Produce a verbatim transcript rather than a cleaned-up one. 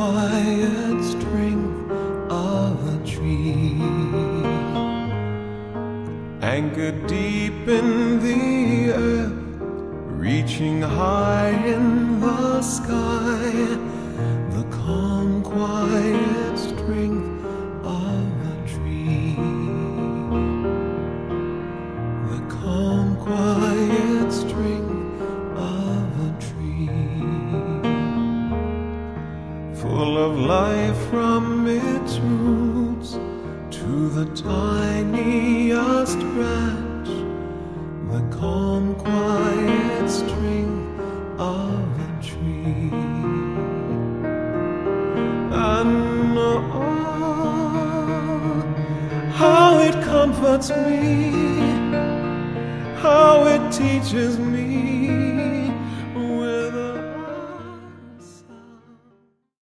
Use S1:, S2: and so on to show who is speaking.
S1: quiet strength of a tree, anchored deep in the earth, reaching high in the sky, the calm, quiet strength of a tree, the calm, quiet strength of a tree, full of life from its roots to the tiniest branch, the calm, quiet strength of a tree. And oh, how it comforts me, how it teaches me